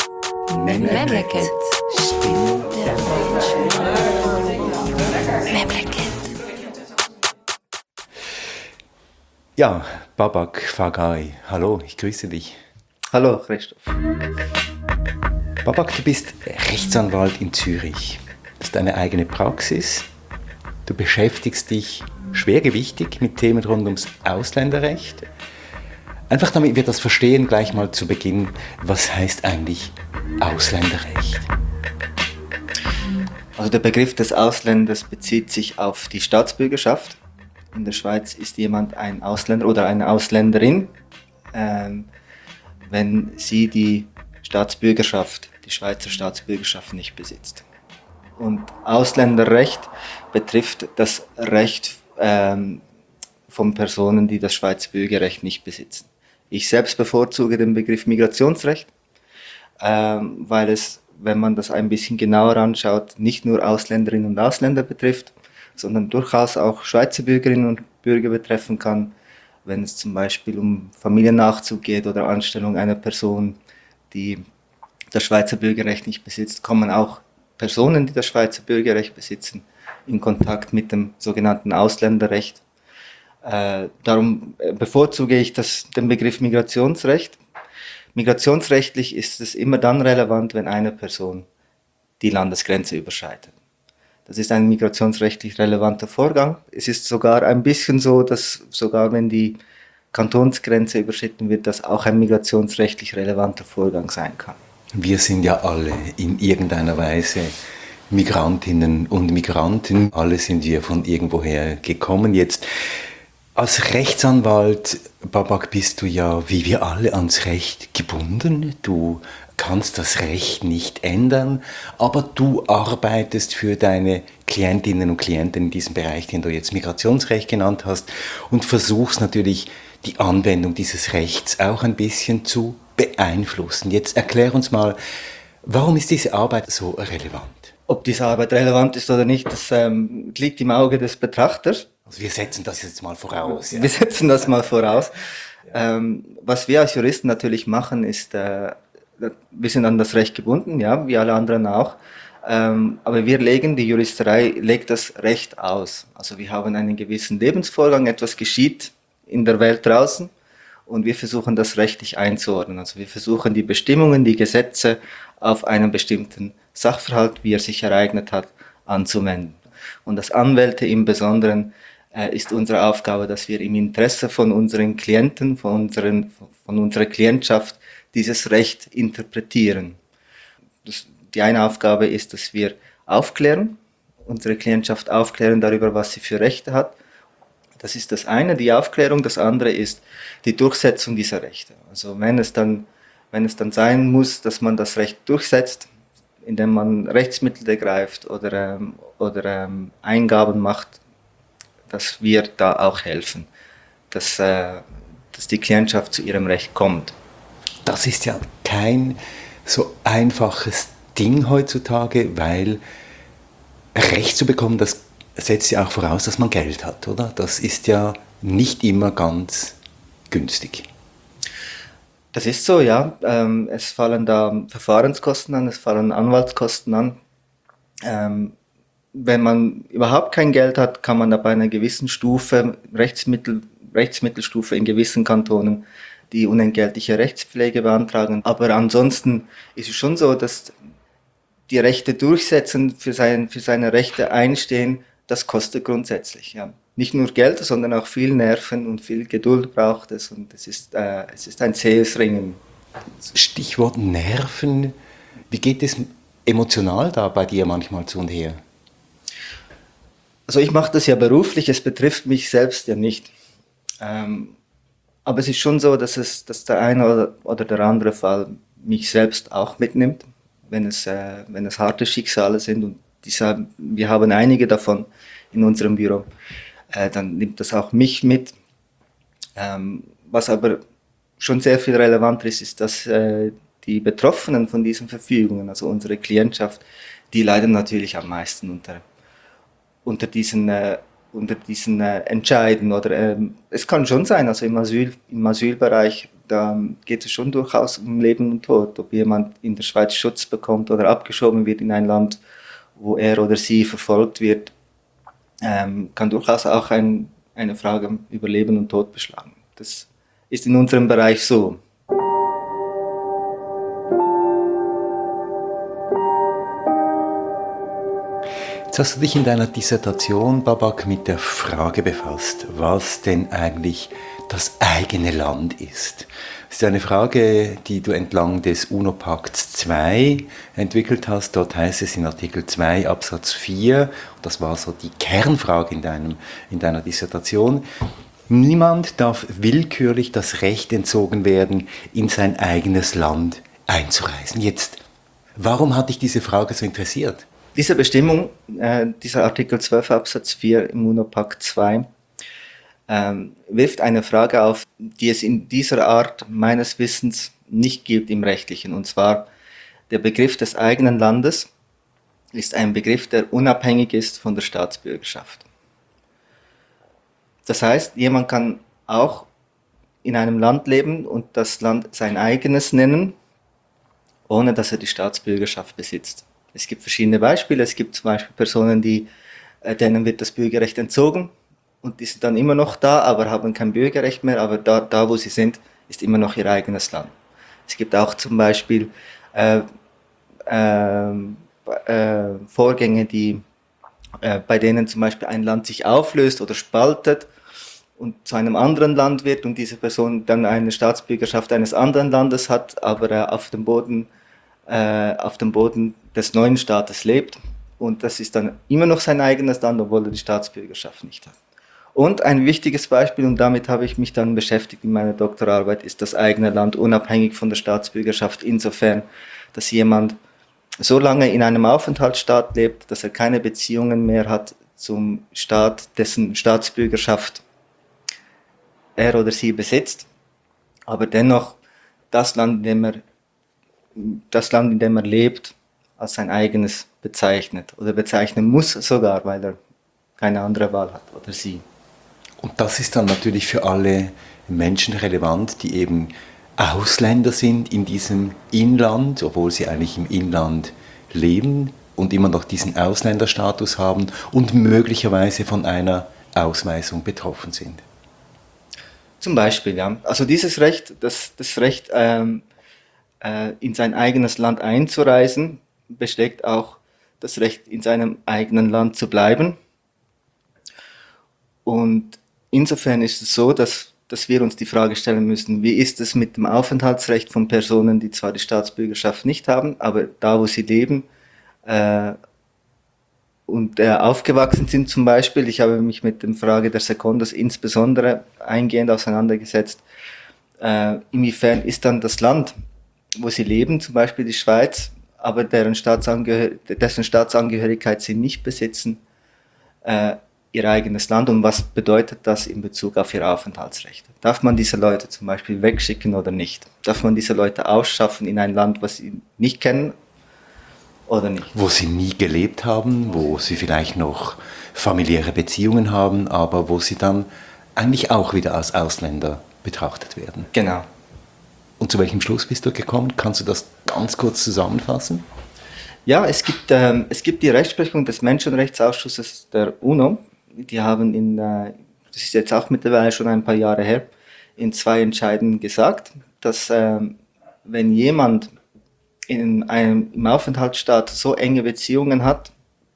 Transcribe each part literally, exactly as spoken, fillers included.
Memleket. Stimme der Menschen. Memleket. Ja, Babak Fagai, hallo, ich grüße dich. Hallo Christoph. Babak, du bist Rechtsanwalt in Zürich. Du hast eine eigene Praxis. Du beschäftigst dich schwergewichtig mit Themen rund ums Ausländerrecht. Einfach damit wir das verstehen, gleich mal zu Beginn, was heißt eigentlich Ausländerrecht? Also der Begriff des Ausländers bezieht sich auf die Staatsbürgerschaft. In der Schweiz ist jemand ein Ausländer oder eine Ausländerin, ähm, wenn sie die Staatsbürgerschaft, die Schweizer Staatsbürgerschaft nicht besitzt. Und Ausländerrecht betrifft das Recht ähm, von Personen, die das Schweizer Bürgerrecht nicht besitzen. Ich selbst bevorzuge den Begriff Migrationsrecht, ähm, weil es, wenn man das ein bisschen genauer anschaut, nicht nur Ausländerinnen und Ausländer betrifft, sondern durchaus auch Schweizer Bürgerinnen und Bürger betreffen kann, wenn es zum Beispiel um Familiennachzug geht oder Anstellung einer Person, die das Schweizer Bürgerrecht nicht besitzt, kommen auch Personen, die das Schweizer Bürgerrecht besitzen, in Kontakt mit dem sogenannten Ausländerrecht. Äh, darum bevorzuge ich das, den Begriff Migrationsrecht. Migrationsrechtlich ist es immer dann relevant, wenn eine Person die Landesgrenze überschreitet. Das ist ein migrationsrechtlich relevanter Vorgang. Es ist sogar ein bisschen so, dass sogar wenn die Kantonsgrenze überschritten wird, das auch ein migrationsrechtlich relevanter Vorgang sein kann. Wir sind ja alle in irgendeiner Weise Migrantinnen und Migranten. Alle sind wir von irgendwoher gekommen. Jetzt als Rechtsanwalt, Babak, bist du ja, wie wir alle, ans Recht gebunden. Du kannst das Recht nicht ändern, aber du arbeitest für deine Klientinnen und Klienten in diesem Bereich, den du jetzt Migrationsrecht genannt hast, und versuchst natürlich die Anwendung dieses Rechts auch ein bisschen zu beeinflussen. Jetzt erklär uns mal, warum ist diese Arbeit so relevant? Ob diese Arbeit relevant ist oder nicht, das ähm, liegt im Auge des Betrachters. Also wir setzen das jetzt mal voraus. Ja. Wir setzen das mal voraus. Ähm, was wir als Juristen natürlich machen, ist, äh, wir sind an das Recht gebunden, ja, wie alle anderen auch. Ähm, aber wir legen, die Juristerei legt das Recht aus. Also wir haben einen gewissen Lebensvorgang, etwas geschieht in der Welt draußen und wir versuchen das rechtlich einzuordnen. Also wir versuchen die Bestimmungen, die Gesetze auf einen bestimmten Sachverhalt, wie er sich ereignet hat, anzuwenden. Und als Anwälte im Besonderen äh, ist unsere Aufgabe, dass wir im Interesse von unseren Klienten, von, unseren, von unserer Klientschaft dieses Recht interpretieren. Das, die eine Aufgabe ist, dass wir aufklären, unsere Klientschaft aufklären darüber, was sie für Rechte hat. Das ist das eine, die Aufklärung. Das andere ist die Durchsetzung dieser Rechte. Also wenn es dann, wenn es dann sein muss, dass man das Recht durchsetzt, indem man Rechtsmittel ergreift oder, ähm, oder ähm, Eingaben macht, dass wir da auch helfen, dass, äh, dass die Klientschaft zu ihrem Recht kommt. Das ist ja kein so einfaches Ding heutzutage, weil Recht zu bekommen, das setzt ja auch voraus, dass man Geld hat, oder? Das ist ja nicht immer ganz günstig. Das ist so, ja. Ähm, es fallen da Verfahrenskosten an, es fallen Anwaltskosten an. Ähm, wenn man überhaupt kein Geld hat, kann man ab einer gewissen Stufe, Rechtsmittel, Rechtsmittelstufe in gewissen Kantonen, die unentgeltliche Rechtspflege beantragen. Aber ansonsten ist es schon so, dass die Rechte durchsetzen, für, sein, für seine Rechte einstehen, das kostet grundsätzlich. Ja. Nicht nur Geld, sondern auch viel Nerven und viel Geduld braucht es. Und es ist, äh, es ist ein zähes Ringen. Stichwort Nerven. Wie geht es emotional da bei dir manchmal zu und her? Also ich mache das ja beruflich, es betrifft mich selbst ja nicht. Ähm, aber es ist schon so, dass, es, dass der eine oder, oder der andere Fall mich selbst auch mitnimmt, wenn es, äh, wenn es harte Schicksale sind. Und diese, wir haben einige davon in unserem Büro. Äh, dann nimmt das auch mich mit. Ähm, was aber schon sehr viel relevanter ist, ist, dass äh, die Betroffenen von diesen Verfügungen, also unsere Klientschaft, die leiden natürlich am meisten unter, unter diesen, äh, unter diesen äh, Entscheiden. Oder, ähm, es kann schon sein, also im, Asyl, im Asylbereich da geht es schon durchaus um Leben und Tod. Ob jemand in der Schweiz Schutz bekommt oder abgeschoben wird in ein Land, wo er oder sie verfolgt wird, ähm, kann durchaus auch ein, eine Frage über Leben und Tod beschlagen. Das ist in unserem Bereich so. Jetzt hast du dich in deiner Dissertation, Babak, mit der Frage befasst, was denn eigentlich das eigene Land ist. Das ist eine Frage, die du entlang des UNO-Pakts zwei entwickelt hast. Dort heißt es in Artikel zwei Absatz vier, das war so die Kernfrage in, deinem, in deiner Dissertation, niemand darf willkürlich das Recht entzogen werden, in sein eigenes Land einzureisen. Jetzt, warum hat dich diese Frage so interessiert? Diese Bestimmung, äh, dieser Artikel zwölf Absatz vier im UNO-Pakt zwei, ähm, wirft eine Frage auf, die es in dieser Art meines Wissens nicht gibt im Rechtlichen. Und zwar, der Begriff des eigenen Landes ist ein Begriff, der unabhängig ist von der Staatsbürgerschaft. Das heißt, jemand kann auch in einem Land leben und das Land sein eigenes nennen, ohne dass er die Staatsbürgerschaft besitzt. Es gibt verschiedene Beispiele. Es gibt zum Beispiel Personen, die, äh, denen wird das Bürgerrecht entzogen und die sind dann immer noch da, aber haben kein Bürgerrecht mehr, aber da, da wo sie sind, ist immer noch ihr eigenes Land. Es gibt auch zum Beispiel äh, äh, äh, Vorgänge, die, äh, bei denen zum Beispiel ein Land sich auflöst oder spaltet und zu einem anderen Land wird und diese Person dann eine Staatsbürgerschaft eines anderen Landes hat, aber äh, auf dem Boden äh, auf dem Boden des neuen Staates lebt und das ist dann immer noch sein eigenes Land, obwohl er die Staatsbürgerschaft nicht hat. Und ein wichtiges Beispiel, und damit habe ich mich dann beschäftigt in meiner Doktorarbeit, ist das eigene Land unabhängig von der Staatsbürgerschaft insofern, dass jemand so lange in einem Aufenthaltsstaat lebt, dass er keine Beziehungen mehr hat zum Staat, dessen Staatsbürgerschaft er oder sie besitzt, aber dennoch das Land, in dem er, das Land, in dem er lebt, als sein eigenes bezeichnet oder bezeichnen muss sogar, weil er keine andere Wahl hat oder sie. Und das ist dann natürlich für alle Menschen relevant, die eben Ausländer sind in diesem Inland, obwohl sie eigentlich im Inland leben und immer noch diesen Ausländerstatus haben und möglicherweise von einer Ausweisung betroffen sind. Zum Beispiel, ja. Also dieses Recht, das, das Recht, ähm, äh, in sein eigenes Land einzureisen, besteckt auch das Recht, in seinem eigenen Land zu bleiben. Und insofern ist es so, dass, dass wir uns die Frage stellen müssen, wie ist es mit dem Aufenthaltsrecht von Personen, die zwar die Staatsbürgerschaft nicht haben, aber da, wo sie leben äh, und äh, aufgewachsen sind zum Beispiel, ich habe mich mit der Frage der Secondas insbesondere eingehend auseinandergesetzt, äh, inwiefern ist dann das Land, wo sie leben, zum Beispiel die Schweiz, aber deren Staatsangehör- dessen Staatsangehörigkeit sie nicht besitzen, äh, ihr eigenes Land und was bedeutet das in Bezug auf ihr Aufenthaltsrecht? Darf man diese Leute zum Beispiel wegschicken oder nicht? Darf man diese Leute ausschaffen in ein Land, was sie nicht kennen oder nicht? Wo sie nie gelebt haben, wo sie vielleicht noch familiäre Beziehungen haben, aber wo sie dann eigentlich auch wieder als Ausländer betrachtet werden. Genau. Und zu welchem Schluss bist du gekommen? Kannst du das ganz kurz zusammenfassen? Ja, es gibt, ähm, es gibt die Rechtsprechung des Menschenrechtsausschusses der UNO. Die haben in, äh, das ist jetzt auch mittlerweile schon ein paar Jahre her, in zwei Entscheiden gesagt, dass ähm, wenn jemand in einem, im Aufenthaltsstaat so enge Beziehungen hat,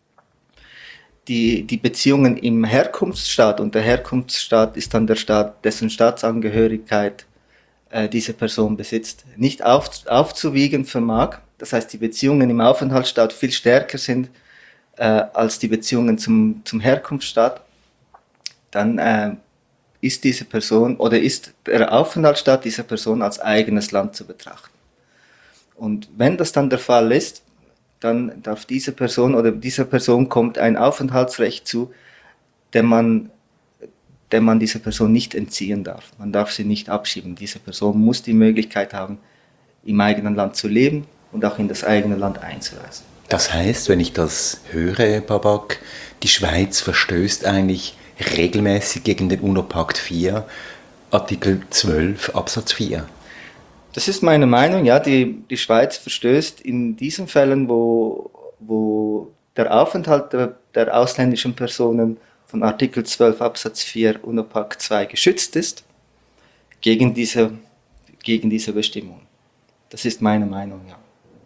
die, die Beziehungen im Herkunftsstaat, und der Herkunftsstaat ist dann der Staat, dessen Staatsangehörigkeit äh, diese Person besitzt, nicht auf, aufzuwiegen vermag. Das heißt, die Beziehungen im Aufenthaltsstaat viel stärker sind äh, als die Beziehungen zum, zum Herkunftsstaat, dann äh, ist diese Person oder ist der Aufenthaltsstaat dieser Person als eigenes Land zu betrachten. Und wenn das dann der Fall ist, dann darf diese Person oder dieser Person kommt ein Aufenthaltsrecht zu, dem man, dem man dieser Person nicht entziehen darf. Man darf sie nicht abschieben. Diese Person muss die Möglichkeit haben, im eigenen Land zu leben und auch in das eigene Land einzureisen. Das heißt, wenn ich das höre, Babak, die Schweiz verstößt eigentlich regelmäßig gegen den UNO-Pakt vier, Artikel zwölf Absatz vier. Das ist meine Meinung, ja, die, die Schweiz verstößt in diesen Fällen, wo, wo der Aufenthalt der, der ausländischen Personen von Artikel zwölf Absatz vier UNOPAC zwei geschützt ist, gegen diese, gegen diese Bestimmung. Das ist meine Meinung, ja.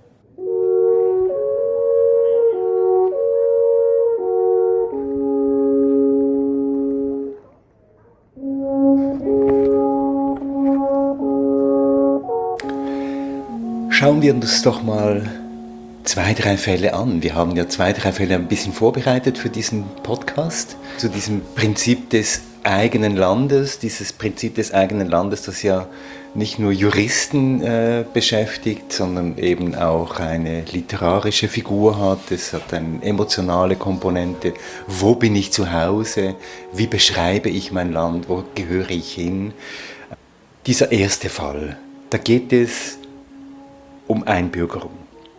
Schauen wir uns doch mal zwei, drei Fälle an. Wir haben ja zwei, drei Fälle ein bisschen vorbereitet für diesen Podcast. Zu diesem Prinzip des eigenen Landes, dieses Prinzip des eigenen Landes, das ja nicht nur Juristen äh, beschäftigt, sondern eben auch eine literarische Figur hat. Es hat eine emotionale Komponente. Wo bin ich zu Hause? Wie beschreibe ich mein Land? Wo gehöre ich hin? Dieser erste Fall, da geht es um Einbürgerung.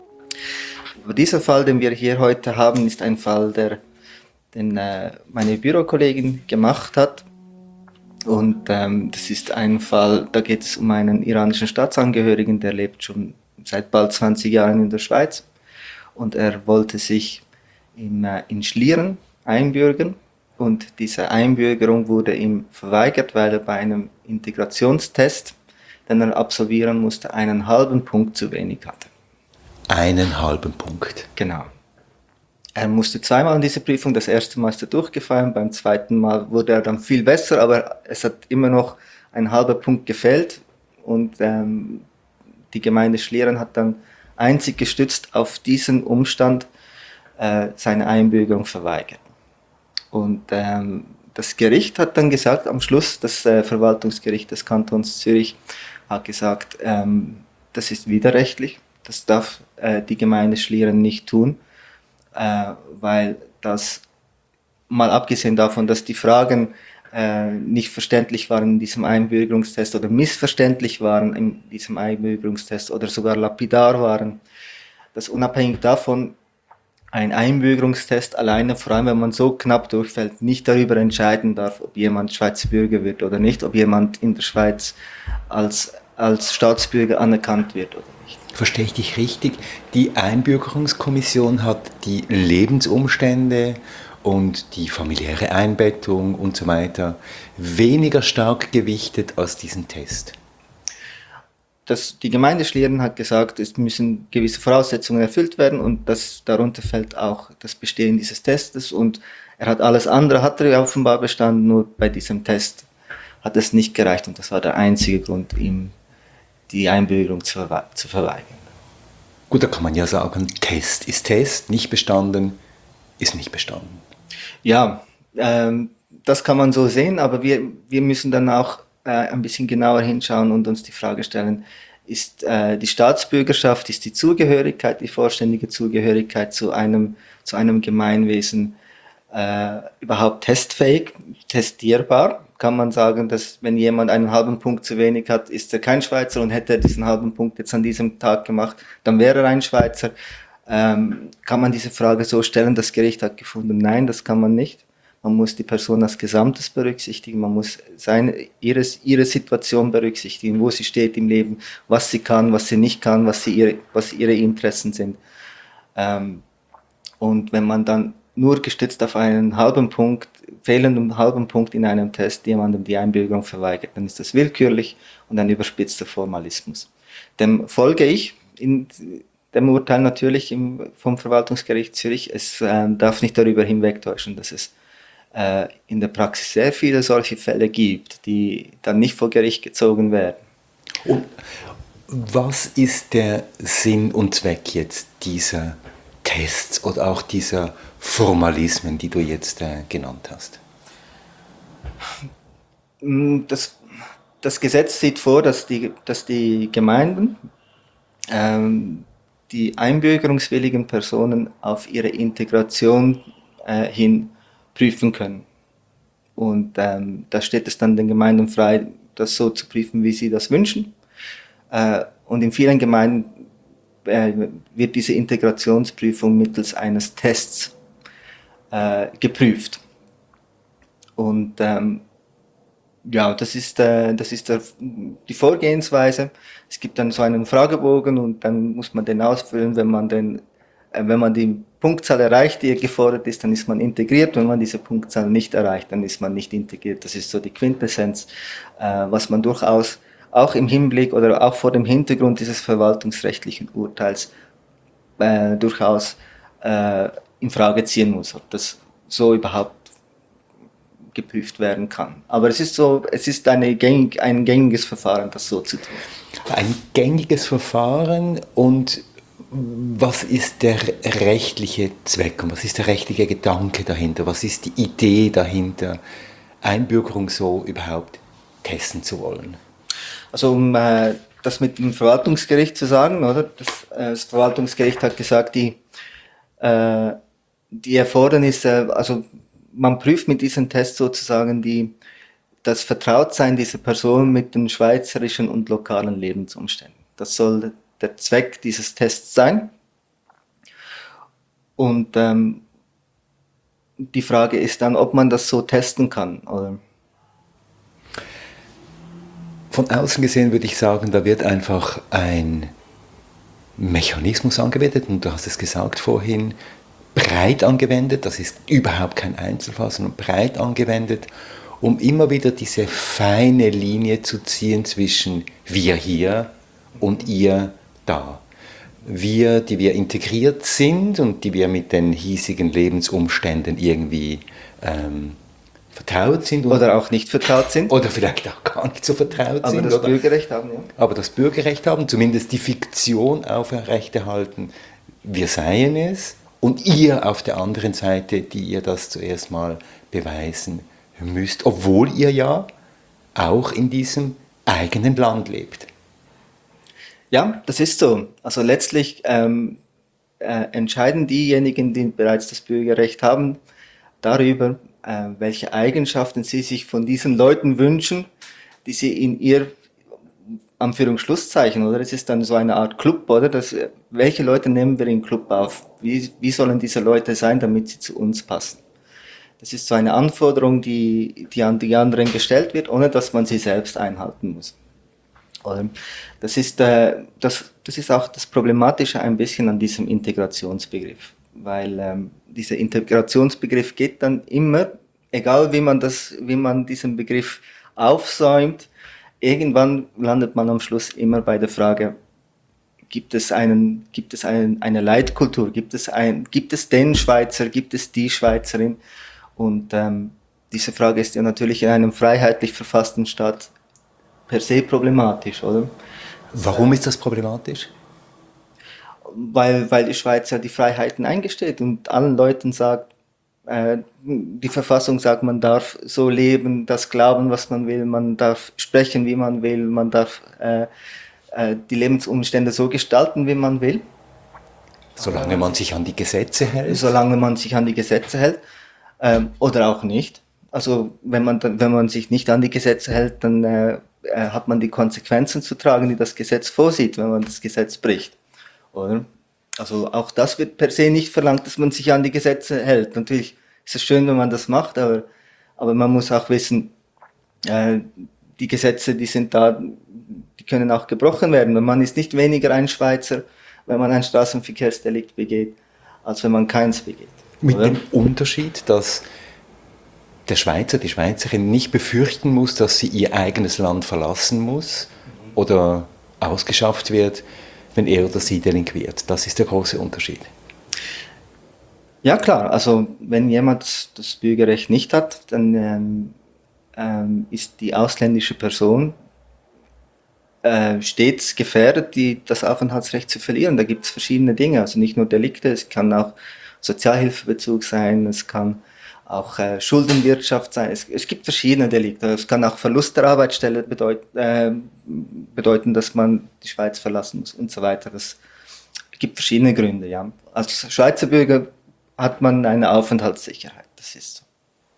Dieser Fall, den wir hier heute haben, ist ein Fall, der, den äh, meine Bürokollegin gemacht hat. Und ähm, das ist ein Fall, da geht es um einen iranischen Staatsangehörigen, der lebt schon seit bald zwanzig Jahren in der Schweiz. Und er wollte sich im, äh, in Schlieren einbürgern. Und diese Einbürgerung wurde ihm verweigert, weil er bei einem Integrationstest, den er absolvieren musste, einen halben Punkt zu wenig hatte. Einen halben Punkt. Genau. Er musste zweimal an diese Prüfung, das erste Mal ist er durchgefallen, beim zweiten Mal wurde er dann viel besser, aber es hat immer noch ein halber Punkt gefehlt und ähm, die Gemeinde Schlieren hat dann einzig gestützt auf diesen Umstand äh, seine Einbürgerung verweigert. Und ähm, das Gericht hat dann gesagt, am Schluss, das äh, Verwaltungsgericht des Kantons Zürich hat gesagt, ähm, das ist widerrechtlich, das darf äh, die Gemeinde Schlieren nicht tun, äh, weil das, mal abgesehen davon, dass die Fragen äh, nicht verständlich waren in diesem Einbürgerungstest oder missverständlich waren in diesem Einbürgerungstest oder sogar lapidar waren, dass unabhängig davon ein Einbürgerungstest alleine, vor allem wenn man so knapp durchfällt, nicht darüber entscheiden darf, ob jemand Schweizer Bürger wird oder nicht, ob jemand in der Schweiz als, als Staatsbürger anerkannt wird oder nicht. Verstehe ich dich richtig? Die Einbürgerungskommission hat die Lebensumstände und die familiäre Einbettung und so weiter weniger stark gewichtet als diesen Test. Das, die Gemeinde Schlieren hat gesagt, es müssen gewisse Voraussetzungen erfüllt werden und das, darunter fällt auch das Bestehen dieses Testes und er hat alles andere, hat er offenbar bestanden, nur bei diesem Test hat es nicht gereicht und das war der einzige Grund, ihm die Einbürgerung zu, zu verweigern. Gut, da kann man ja sagen, Test ist Test, nicht bestanden ist nicht bestanden. Ja, ähm, das kann man so sehen, aber wir, wir müssen dann auch äh, ein bisschen genauer hinschauen und uns die Frage stellen, ist äh, die Staatsbürgerschaft, ist die Zugehörigkeit, die vollständige Zugehörigkeit zu einem, zu einem Gemeinwesen äh, überhaupt testfähig, testierbar? Kann man sagen, dass wenn jemand einen halben Punkt zu wenig hat, ist er kein Schweizer und hätte er diesen halben Punkt jetzt an diesem Tag gemacht, dann wäre er ein Schweizer. Ähm, kann man diese Frage so stellen? Das Gericht hat gefunden, nein, das kann man nicht. Man muss die Person als Gesamtes berücksichtigen, man muss seine, ihre, ihre Situation berücksichtigen, wo sie steht im Leben, was sie kann, was sie nicht kann, was, sie ihre, was ihre Interessen sind. Ähm, und wenn man dann nur gestützt auf einen halben Punkt, fehlenden halben Punkt in einem Test jemandem die Einbürgerung verweigert, dann ist das willkürlich und ein überspitzter Formalismus. Dem folge ich in dem Urteil natürlich im, vom Verwaltungsgericht Zürich. Es äh, darf nicht darüber hinwegtäuschen, dass es äh, in der Praxis sehr viele solche Fälle gibt, die dann nicht vor Gericht gezogen werden. Und was ist der Sinn und Zweck jetzt dieser Tests oder auch dieser Formalismen, die du jetzt äh, genannt hast? Das, das Gesetz sieht vor, dass die, dass die Gemeinden ähm, die einbürgerungswilligen Personen auf ihre Integration äh, hin prüfen können. Und ähm, da steht es dann den Gemeinden frei, das so zu prüfen, wie sie das wünschen. Äh, und in vielen Gemeinden äh, wird diese Integrationsprüfung mittels eines Tests äh, geprüft. Und ähm, Ja, das ist, äh, das ist der, die Vorgehensweise. Es gibt dann so einen Fragebogen und dann muss man den ausfüllen. Wenn man den, äh, wenn man die Punktzahl erreicht, die gefordert ist, dann ist man integriert. Wenn man diese Punktzahl nicht erreicht, dann ist man nicht integriert. Das ist so die Quintessenz, äh, was man durchaus auch im Hinblick oder auch vor dem Hintergrund dieses verwaltungsrechtlichen Urteils äh, durchaus äh, in Frage ziehen muss, ob das so überhaupt geprüft werden kann. Aber es ist so, es ist eine gängig, ein gängiges Verfahren, das so zu tun. Ein gängiges Verfahren, und was ist der rechtliche Zweck und was ist der rechtliche Gedanke dahinter? Was ist die Idee dahinter, Einbürgerung so überhaupt testen zu wollen? Also um äh, das mit dem Verwaltungsgericht zu sagen, oder? Das, äh, das Verwaltungsgericht hat gesagt, die, äh, die Erfordernisse, also man prüft mit diesem Test sozusagen die, das Vertrautsein dieser Person mit den schweizerischen und lokalen Lebensumständen. Das soll der Zweck dieses Tests sein. Und ähm, die Frage ist dann, ob man das so testen kann, oder? Von außen gesehen würde ich sagen, da wird einfach ein Mechanismus angewendet, und du hast es gesagt vorhin, breit angewendet, das ist überhaupt kein Einzelfall, sondern breit angewendet, um immer wieder diese feine Linie zu ziehen zwischen wir hier und ihr da. Wir, die wir integriert sind und die wir mit den hiesigen Lebensumständen irgendwie ähm, vertraut sind. Oder auch nicht vertraut sind. Oder vielleicht auch gar nicht so vertraut aber sind. das oder, Bürgerrecht haben, ja. Aber das Bürgerrecht haben, zumindest die Fiktion aufrechterhalten, wir seien es, und ihr auf der anderen Seite, die ihr das zuerst mal beweisen müsst, obwohl ihr ja auch in diesem eigenen Land lebt. Ja, das ist so. Also letztlich ähm, äh, entscheiden diejenigen, die bereits das Bürgerrecht haben, darüber, äh, welche Eigenschaften sie sich von diesen Leuten wünschen, die sie in ihr Anführungsschlusszeichen, oder? Es ist dann so eine Art Club, oder? Das, welche Leute nehmen wir im Club auf? Wie, wie sollen diese Leute sein, damit sie zu uns passen? Das ist so eine Anforderung, die, die an die anderen gestellt wird, ohne dass man sie selbst einhalten muss. Oder? Das ist, äh, das, das ist auch das Problematische ein bisschen an diesem Integrationsbegriff, weil ähm, dieser Integrationsbegriff geht dann immer, egal wie man das, wie man diesen Begriff aufsäumt, irgendwann landet man am Schluss immer bei der Frage, gibt es, einen, gibt es einen, eine Leitkultur, gibt es, ein, gibt es den Schweizer, gibt es die Schweizerin? Und ähm, diese Frage ist ja natürlich in einem freiheitlich verfassten Staat per se problematisch, oder? Warum ist das problematisch? Weil, weil die Schweiz ja die Freiheiten eingesteht und allen Leuten sagt, die Verfassung sagt, man darf so leben, das glauben, was man will, man darf sprechen, wie man will, man darf äh, äh, die Lebensumstände so gestalten, wie man will. Solange man sich an die Gesetze hält? Solange man sich an die Gesetze hält ähm, oder auch nicht. Also wenn man, wenn man sich nicht an die Gesetze hält, dann äh, hat man die Konsequenzen zu tragen, die das Gesetz vorsieht, wenn man das Gesetz bricht. Oder? Also auch das wird per se nicht verlangt, dass man sich an die Gesetze hält. Natürlich ist es schön, wenn man das macht, aber, aber man muss auch wissen, äh, die Gesetze, die sind da, die können auch gebrochen werden. Und man ist nicht weniger ein Schweizer, wenn man ein Straßenverkehrsdelikt begeht, als wenn man keins begeht. Mit oder? dem Unterschied, dass der Schweizer, die Schweizerin nicht befürchten muss, dass sie ihr eigenes Land verlassen muss oder ausgeschafft wird, wenn er oder sie delinquiert. Das ist der große Unterschied. Ja klar, also wenn jemand das Bürgerrecht nicht hat, dann ähm, ähm, ist die ausländische Person äh, stets gefährdet, die, das Aufenthaltsrecht zu verlieren. Da gibt es verschiedene Dinge, also nicht nur Delikte, es kann auch Sozialhilfebezug sein, es kann auch äh, Schuldenwirtschaft sein, es, es gibt verschiedene Delikte, es kann auch Verlust der Arbeitsstelle bedeut, äh, bedeuten, dass man die Schweiz verlassen muss und so weiter. Es gibt verschiedene Gründe, ja. Als Schweizer Bürger hat man eine Aufenthaltssicherheit, das ist so.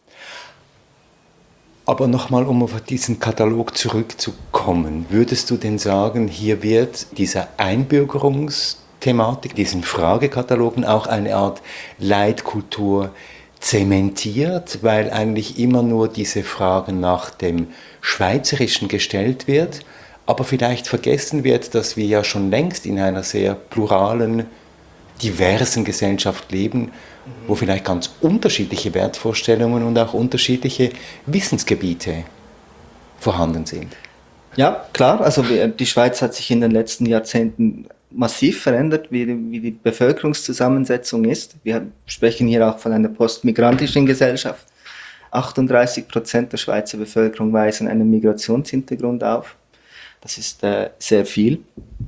Aber nochmal, um auf diesen Katalog zurückzukommen, würdest du denn sagen, hier wird dieser Einbürgerungsthematik, diesen Fragekatalogen auch eine Art Leitkultur zementiert, weil eigentlich immer nur diese Frage nach dem Schweizerischen gestellt wird, aber vielleicht vergessen wird, dass wir ja schon längst in einer sehr pluralen, diversen Gesellschaft leben, wo vielleicht ganz unterschiedliche Wertvorstellungen und auch unterschiedliche Wissensgebiete vorhanden sind. Ja, klar, also die Schweiz hat sich in den letzten Jahrzehnten massiv verändert, wie die, wie die Bevölkerungszusammensetzung ist. Wir sprechen hier auch von einer postmigrantischen Gesellschaft. achtunddreißig Prozent der Schweizer Bevölkerung weisen einen Migrationshintergrund auf. Das ist äh, sehr viel.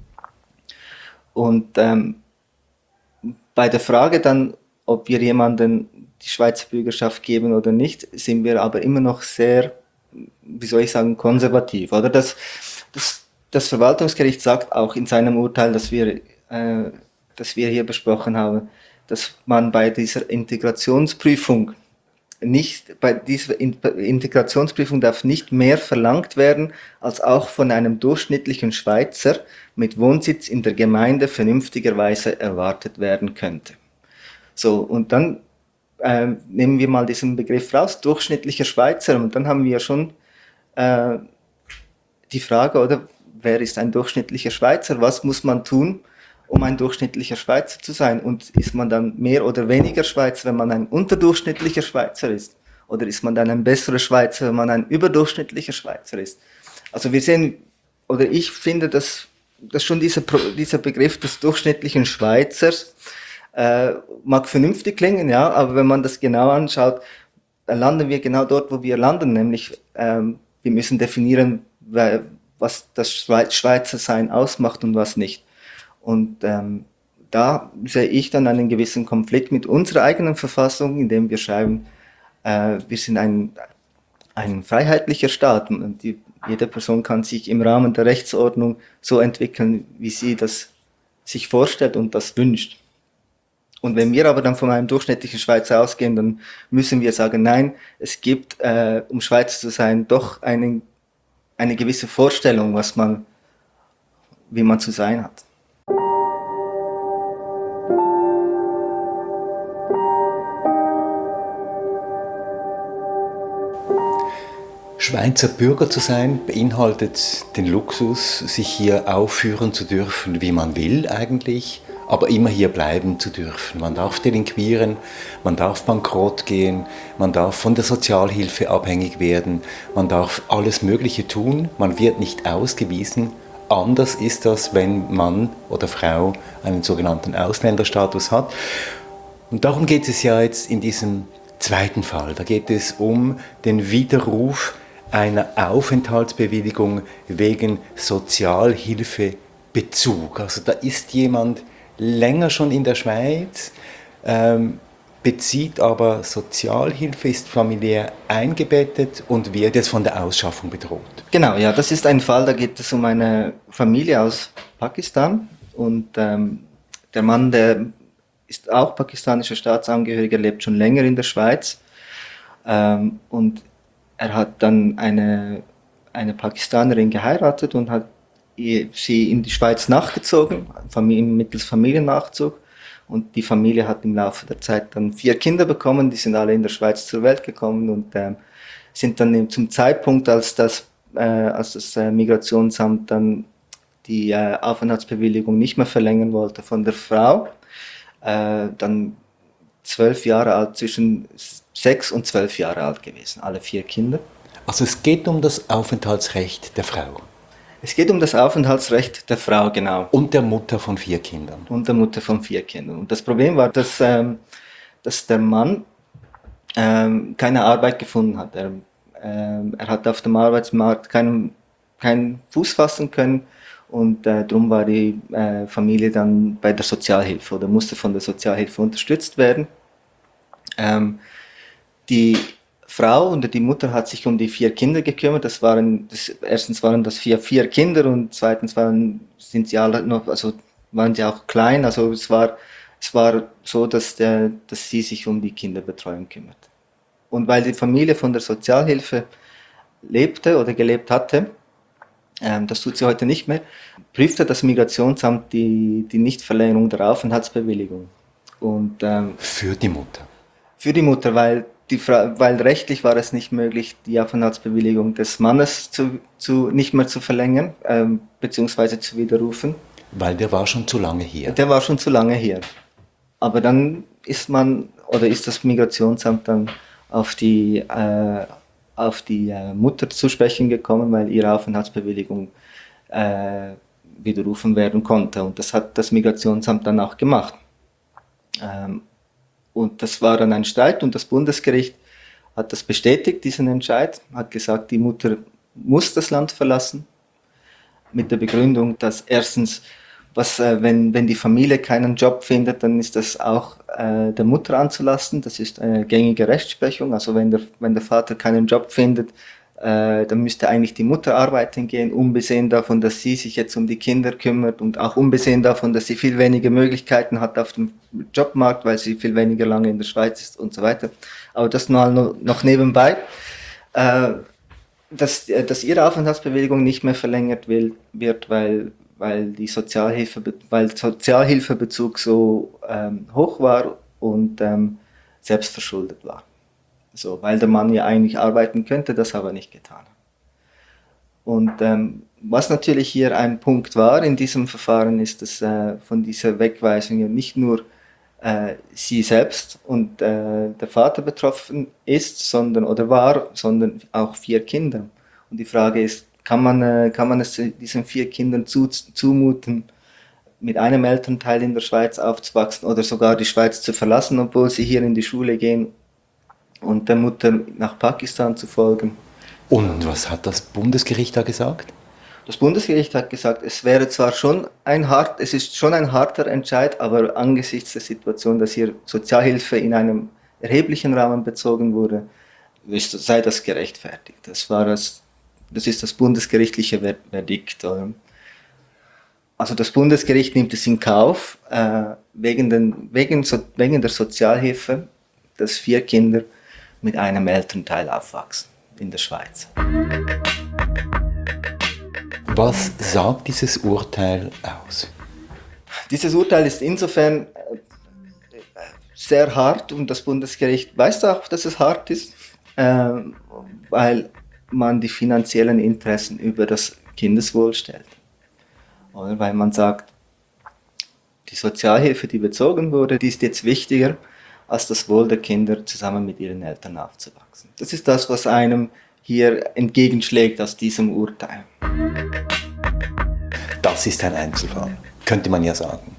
Und ähm, bei der Frage dann, ob wir jemandem die Schweizer Bürgerschaft geben oder nicht, sind wir aber immer noch sehr, wie soll ich sagen, konservativ. Oder das, das, das Verwaltungsgericht sagt auch in seinem Urteil, das wir, äh, das wir hier besprochen haben, dass man bei dieser Integrationsprüfung nicht, bei dieser Integrationsprüfung darf nicht mehr verlangt werden, als auch von einem durchschnittlichen Schweizer mit Wohnsitz in der Gemeinde vernünftigerweise erwartet werden könnte. So, und dann äh, nehmen wir mal diesen Begriff raus, durchschnittlicher Schweizer, und dann haben wir schon äh, die Frage, oder, wer ist ein durchschnittlicher Schweizer? Was muss man tun, um ein durchschnittlicher Schweizer zu sein? Und ist man dann mehr oder weniger Schweizer, wenn man ein unterdurchschnittlicher Schweizer ist? Oder ist man dann ein besserer Schweizer, wenn man ein überdurchschnittlicher Schweizer ist? Also wir sehen, oder ich finde, dass, dass schon dieser, dieser Begriff des durchschnittlichen Schweizers äh, mag vernünftig klingen, ja, aber wenn man das genau anschaut, dann landen wir genau dort, wo wir landen, nämlich ähm, wir müssen definieren, was das Schweizer Sein ausmacht und was nicht. Und ähm, da sehe ich dann einen gewissen Konflikt mit unserer eigenen Verfassung, indem wir schreiben, äh, wir sind ein, ein freiheitlicher Staat und die, jede Person kann sich im Rahmen der Rechtsordnung so entwickeln, wie sie das sich vorstellt und das wünscht. Und wenn wir aber dann von einem durchschnittlichen Schweizer ausgehen, dann müssen wir sagen, nein, es gibt, äh, um Schweizer zu sein, doch einen, eine gewisse Vorstellung, was man, wie man zu sein hat. Schweizer Bürger zu sein beinhaltet den Luxus, sich hier aufführen zu dürfen, wie man will eigentlich, aber immer hier bleiben zu dürfen. Man darf delinquieren, man darf bankrott gehen, man darf von der Sozialhilfe abhängig werden, man darf alles Mögliche tun, man wird nicht ausgewiesen. Anders ist das, wenn Mann oder Frau einen sogenannten Ausländerstatus hat. Und darum geht es ja jetzt in diesem zweiten Fall. Da geht es um den Widerruf einer Aufenthaltsbewilligung wegen Sozialhilfebezug. Also da ist jemand länger schon in der Schweiz, ähm, bezieht aber Sozialhilfe, ist familiär eingebettet und wird jetzt von der Ausschaffung bedroht. Genau, ja, das ist ein Fall, da geht es um eine Familie aus Pakistan und ähm, der Mann, der ist auch pakistanischer Staatsangehöriger, lebt schon länger in der Schweiz ähm, und er hat dann eine, eine Pakistanerin geheiratet und hat sie in die Schweiz nachgezogen, mittels Familiennachzug. Und die Familie hat im Laufe der Zeit dann vier Kinder bekommen, die sind alle in der Schweiz zur Welt gekommen und äh, sind dann zum Zeitpunkt, als das, äh, als das äh, Migrationsamt dann die äh, Aufenthaltsbewilligung nicht mehr verlängern wollte von der Frau, äh, dann zwölf Jahre alt, zwischen sechs und zwölf Jahre alt gewesen, alle vier Kinder. Also es geht um das Aufenthaltsrecht der Frau. Es geht um das Aufenthaltsrecht der Frau, genau. Und der Mutter von vier Kindern. Und der Mutter von vier Kindern. Und das Problem war, dass, ähm, dass der Mann ähm, keine Arbeit gefunden hat. Er, ähm, er hat auf dem Arbeitsmarkt keinen, keinen Fuß fassen können und äh, darum war die äh, Familie dann bei der Sozialhilfe oder musste von der Sozialhilfe unterstützt werden. Ähm, die Frau und die Mutter hat sich um die vier Kinder gekümmert. Das waren, das, erstens waren das vier, vier Kinder und zweitens waren, sind sie alle noch, also waren sie auch klein. Also es war, es war so, dass, der, dass sie sich um die Kinderbetreuung kümmert. Und weil die Familie von der Sozialhilfe lebte oder gelebt hatte, ähm, das tut sie heute nicht mehr, prüfte das Migrationsamt die, die Nichtverlängerung der Aufenthaltsbewilligung. Und, ähm, für die Mutter. Für die Mutter, weil, die Fra- weil rechtlich war es nicht möglich, die Aufenthaltsbewilligung des Mannes zu, zu, nicht mehr zu verlängern, ähm, beziehungsweise zu widerrufen. Weil der war schon zu lange hier. Der war schon zu lange hier. Aber dann ist man, oder ist das Migrationsamt dann auf die, äh, auf die äh, Mutter zu sprechen gekommen, weil ihre Aufenthaltsbewilligung äh, widerrufen werden konnte. Und das hat das Migrationsamt dann auch gemacht. Ähm, und das war dann ein Streit und das Bundesgericht hat das bestätigt, diesen Entscheid, hat gesagt, die Mutter muss das Land verlassen, mit der Begründung, dass erstens, was, äh, wenn, wenn die Familie keinen Job findet, dann ist das auch äh, der Mutter anzulasten. Das ist eine gängige Rechtsprechung. Also wenn der, wenn der Vater keinen Job findet, äh, dann müsste eigentlich die Mutter arbeiten gehen, unbesehen davon, dass sie sich jetzt um die Kinder kümmert und auch unbesehen davon, dass sie viel weniger Möglichkeiten hat auf dem Jobmarkt, weil sie viel weniger lange in der Schweiz ist und so weiter. Aber das mal noch, noch nebenbei. Äh, dass, dass ihre Aufenthaltsbewilligung nicht mehr verlängert will, wird, weil, weil, die Sozialhilfe, weil Sozialhilfebezug so ähm, hoch war und ähm, selbstverschuldet war. So, weil der Mann ja eigentlich arbeiten könnte, das aber nicht getan hat. Und ähm, was natürlich hier ein Punkt war in diesem Verfahren, ist, dass äh, von dieser Wegweisung ja nicht nur äh, sie selbst und äh, der Vater betroffen ist, sondern oder war, sondern auch vier Kinder. Und die Frage ist, kann man, äh, kann man es diesen vier Kindern zu, zumuten, mit einem Elternteil in der Schweiz aufzuwachsen oder sogar die Schweiz zu verlassen, obwohl sie hier in die Schule gehen und der Mutter nach Pakistan zu folgen? Und was hat das Bundesgericht da gesagt? Das Bundesgericht hat gesagt, es wäre zwar schon ein hart, es ist schon ein harter Entscheid, aber angesichts der Situation, dass hier Sozialhilfe in einem erheblichen Rahmen bezogen wurde, sei das gerechtfertigt. Das war das, das ist das bundesgerichtliche Verdikt. Also das Bundesgericht nimmt es in Kauf, äh, wegen, den, wegen, wegen der Sozialhilfe, dass vier Kinder mit einem Elternteil aufwachsen in der Schweiz. Was sagt dieses Urteil aus? Dieses Urteil ist insofern sehr hart und das Bundesgericht weiß auch, dass es hart ist, äh, weil man die finanziellen Interessen über das Kindeswohl stellt. Oder weil man sagt, die Sozialhilfe, die bezogen wurde, die ist jetzt wichtiger als das Wohl der Kinder, zusammen mit ihren Eltern aufzuwachsen. Das ist das, was einem hier entgegenschlägt aus diesem Urteil. Das ist ein Einzelfall, könnte man ja sagen.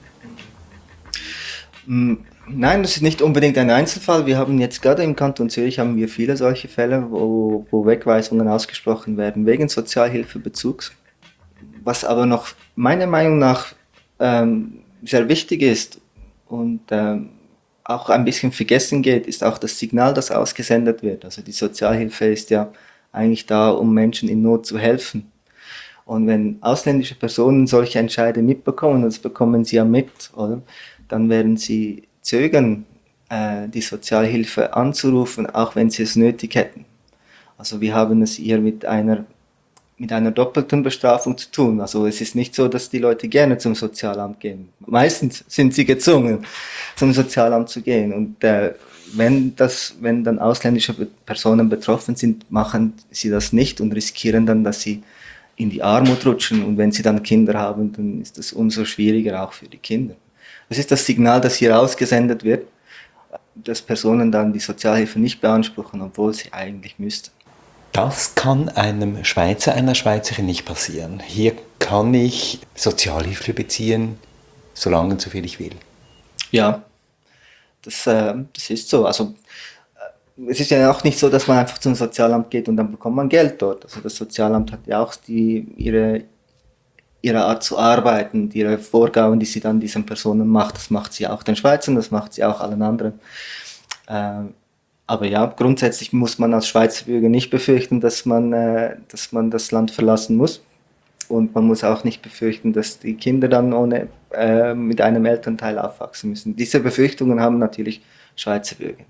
Nein, das ist nicht unbedingt ein Einzelfall. Wir haben jetzt gerade im Kanton Zürich haben wir viele solche Fälle, wo, wo Wegweisungen ausgesprochen werden wegen Sozialhilfebezugs. Was aber noch meiner Meinung nach ähm, sehr wichtig ist und ähm, auch ein bisschen vergessen geht, ist auch das Signal, das ausgesendet wird. Also die Sozialhilfe ist ja eigentlich da, um Menschen in Not zu helfen. Und wenn ausländische Personen solche Entscheide mitbekommen, und das bekommen sie ja mit, oder, dann werden sie zögern, äh, die Sozialhilfe anzurufen, auch wenn sie es nötig hätten. Also wir haben es hier mit einer, mit einer doppelten Bestrafung zu tun. Also es ist nicht so, dass die Leute gerne zum Sozialamt gehen. Meistens sind sie gezwungen, zum Sozialamt zu gehen. Und äh, wenn, das, wenn dann ausländische Personen betroffen sind, machen sie das nicht und riskieren dann, dass sie in die Armut rutschen. Und wenn sie dann Kinder haben, dann ist das umso schwieriger auch für die Kinder. Das ist das Signal, das hier ausgesendet wird, dass Personen dann die Sozialhilfe nicht beanspruchen, obwohl sie eigentlich müssten. Das kann einem Schweizer, einer Schweizerin nicht passieren. Hier kann ich Sozialhilfe beziehen, solange und so viel ich will. Ja, das, äh, das ist so. Also äh, es ist ja auch nicht so, dass man einfach zum Sozialamt geht und dann bekommt man Geld dort. Also das Sozialamt hat ja auch die, ihre, ihre Art zu arbeiten, ihre Vorgaben, die sie dann diesen Personen macht. Das macht sie auch den Schweizern, das macht sie auch allen anderen. Äh, Aber ja, grundsätzlich muss man als Schweizer Bürger nicht befürchten, dass man, äh, dass man das Land verlassen muss. Und man muss auch nicht befürchten, dass die Kinder dann ohne, äh, mit einem Elternteil aufwachsen müssen. Diese Befürchtungen haben natürlich Schweizer Bürger.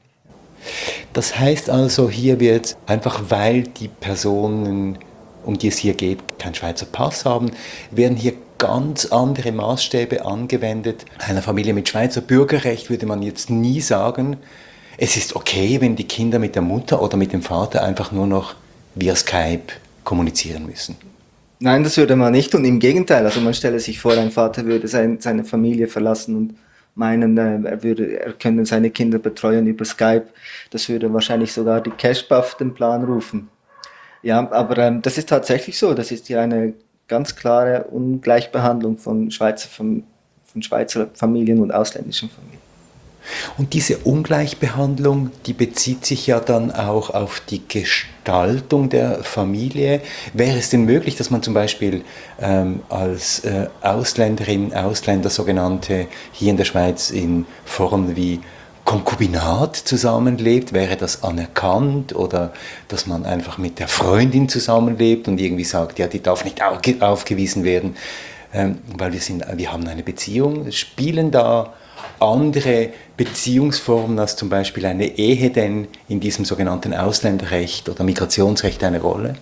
Das heißt also, hier wird einfach, weil die Personen, um die es hier geht, keinen Schweizer Pass haben, werden hier ganz andere Maßstäbe angewendet. Einer Familie mit Schweizer Bürgerrecht würde man jetzt nie sagen, es ist okay, wenn die Kinder mit der Mutter oder mit dem Vater einfach nur noch via Skype kommunizieren müssen. Nein, das würde man nicht tun. Im Gegenteil, also man stelle sich vor, ein Vater würde sein, seine Familie verlassen und meinen, äh, er würde, er könne seine Kinder betreuen über Skype. Das würde wahrscheinlich sogar die Caspa auf den Plan rufen. Ja, aber ähm, das ist tatsächlich so. Das ist hier eine ganz klare Ungleichbehandlung von Schweizer, von Schweizer Familien und ausländischen Familien. Und diese Ungleichbehandlung, die bezieht sich ja dann auch auf die Gestaltung der Familie. Wäre es denn möglich, dass man zum Beispiel ähm, als äh, Ausländerin, Ausländer sogenannte hier in der Schweiz in Formen wie Konkubinat zusammenlebt? Wäre das anerkannt? Oder dass man einfach mit der Freundin zusammenlebt und irgendwie sagt, ja, die darf nicht aufgewiesen werden, ähm, weil wir, sind, wir haben eine Beziehung. Spielen da andere Beziehungsformen als zum Beispiel eine Ehe denn in diesem sogenannten Ausländerrecht oder Migrationsrecht eine Rolle?